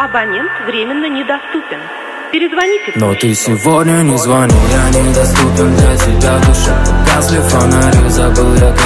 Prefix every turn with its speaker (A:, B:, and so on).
A: Абонент временно недоступен. Перезвоните позже.
B: Но ты сегодня не звони, я недоступен для тебя в душе. Гасли фонари, забыл я,